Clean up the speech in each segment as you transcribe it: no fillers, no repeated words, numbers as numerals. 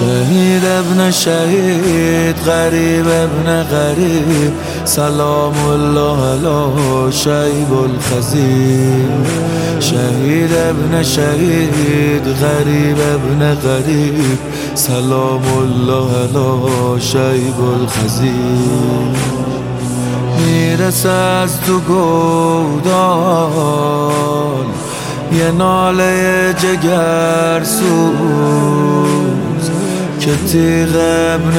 شهید ابن شهید، غریب ابن غریب، سلام الله علی شیب الخزیب. شهید ابن شهید، غریب ابن غریب، سلام الله علی شیب الخزیب. میرسه از تو گودال یه ناله جگرسوز که تیغ ابن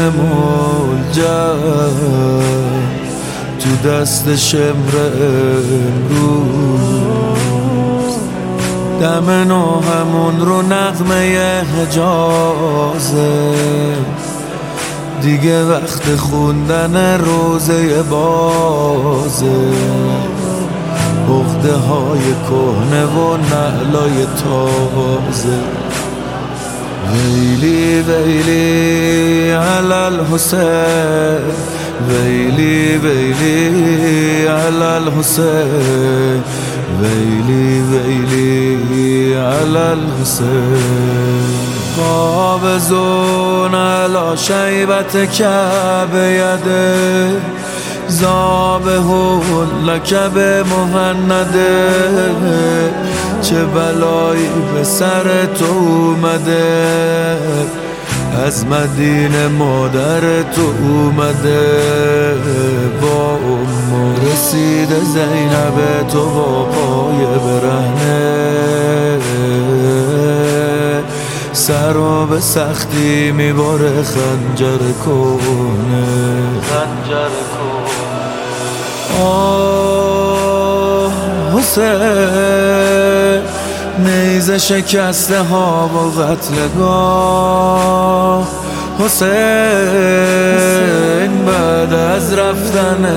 ملجم تو دست شمر امروز. دم نو همون رو نغمه حجازه، دیگه وقت خوندن روزه بازه. عقده های کهنه و نعلای تازه. ویلی ویلی علی الحسین، ویلی ویلی علی الحسین، ویلی ویلی علی الحسین. قابضون علی شیبت کعبه یده، ذابحون لک بمهنده. چه بلایی به سر تو اومده، از مدینه مادر تو اومده. با امو رسیده زینب تو با پای برهنه، سر رو به سختی میباره خنجر کهنه، خنجر کهنه. آه حسین، نیزه شکسته ها و قتلگاه. حسین بعد از رفتن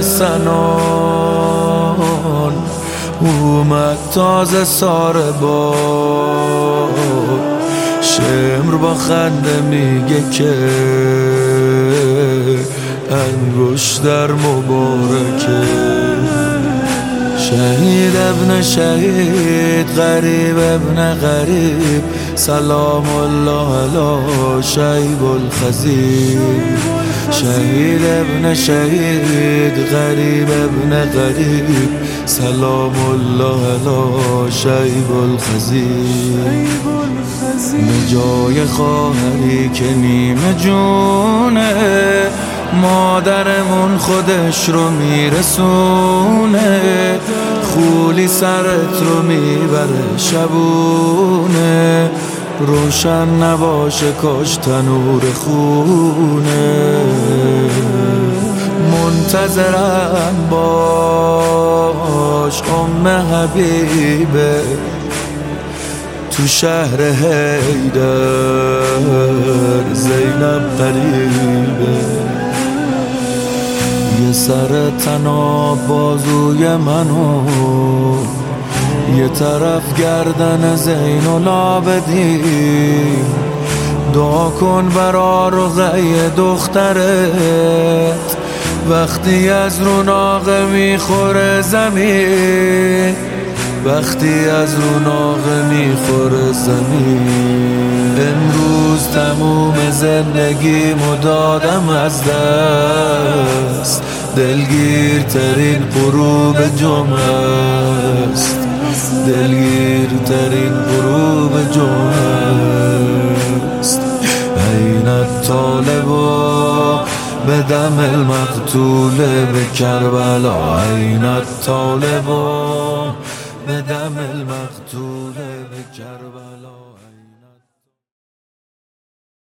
سنان اومد تازه ساره باد. شمر با خنده میگه که انگشتر مبارکه. شهید ابن شهید، غریب ابن غریب، سلام الله علی شیب الخزیب. شهید ابن شهید، غریب ابن غریب، سلام الله علی شیب الخزیب. جای خواهری که نیمه جونه، مادرمون خودش رو میرسونه. خولی سرت رو میبره شبونه، روشن نباشه کاش تنور خونه. منتظرم باش ام حبیبه، تو شهر حیدر زینب قریبه. یه سر تناب بازوی منو، یه طرف گردن زین العابدین. دعا کن برا رقیه دخترت، وقتی از رو ناقه میخوره زمین، وقتی از رو ناقه میخوره زمین. امروز تموم زندگیمو دادم از دست، دلگیرترین غروب جمعه است، دلگیرترین غروب جمعه است. این الطالب به دم المقتول به کربلا، این الطالب به دم المقتول به کربلا.